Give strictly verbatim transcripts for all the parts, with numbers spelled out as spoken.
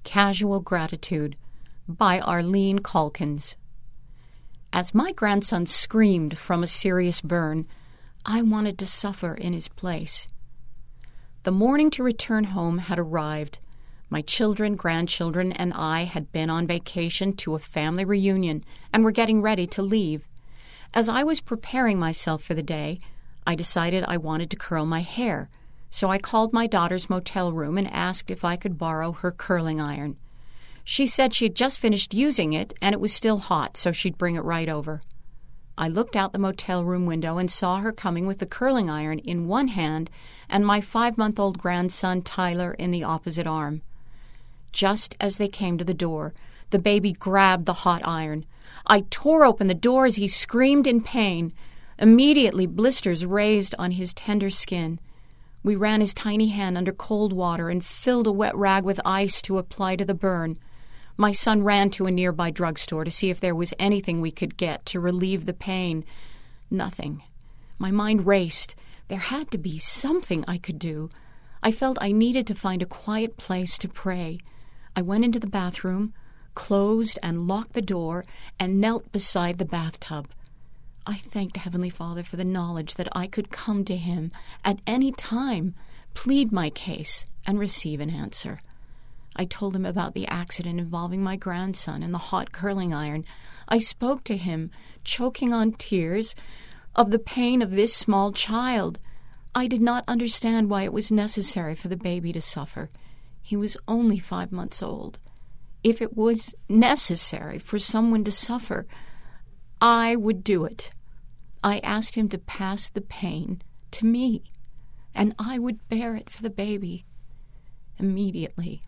Casual Gratitude by Arlene Calkins. As my grandson screamed from a serious burn, I wanted to suffer in his place. The morning to return home had arrived. My children, grandchildren, and I had been on vacation to a family reunion and were getting ready to leave. As I was preparing myself for the day, I decided I wanted to curl my hair, so I called my daughter's motel room and asked if I could borrow her curling iron. She said she had just finished using it and it was still hot, so she'd bring it right over. I looked out the motel room window and saw her coming with the curling iron in one hand and my five-month-old grandson Tyler in the opposite arm. Just as they came to the door, the baby grabbed the hot iron. I tore open the door as he screamed in pain. Immediately, blisters raised on his tender skin. We ran his tiny hand under cold water and filled a wet rag with ice to apply to the burn. My son ran to a nearby drugstore to see if there was anything we could get to relieve the pain. Nothing. My mind raced. There had to be something I could do. I felt I needed to find a quiet place to pray. I went into the bathroom, closed and locked the door, and knelt beside the bathtub. I thanked Heavenly Father for the knowledge that I could come to Him at any time, plead my case, and receive an answer. I told Him about the accident involving my grandson and the hot curling iron. I spoke to Him, choking on tears, of the pain of this small child. I did not understand why it was necessary for the baby to suffer. He was only five months old. If it was necessary for someone to suffer, I would do it. I asked Him to pass the pain to me, and I would bear it for the baby. Immediately,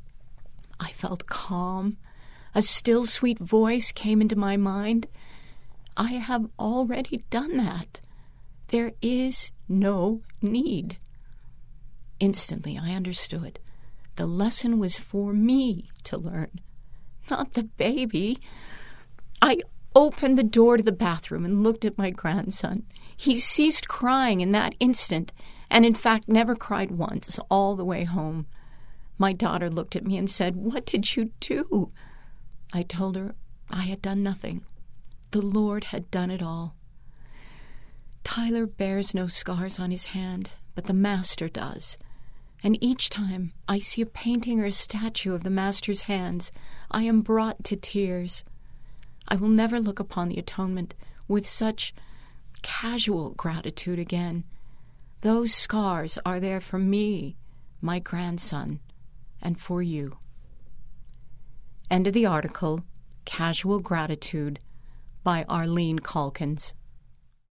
I felt calm. A still, sweet voice came into my mind. I have already done that. There is no need. Instantly, I understood. The lesson was for me to learn, not the baby. I opened the door to the bathroom and looked at my grandson. He ceased crying in that instant, and in fact never cried once all the way home. My daughter looked at me and said, "What did you do?" I told her I had done nothing. The Lord had done it all. Tyler bears no scars on his hand, but the Master does. And each time I see a painting or a statue of the Master's hands, I am brought to tears. I will never look upon the atonement with such casual gratitude again. Those scars are there for me, my grandson, and for you. End of the article, Casual Gratitude by Arlene Calkins.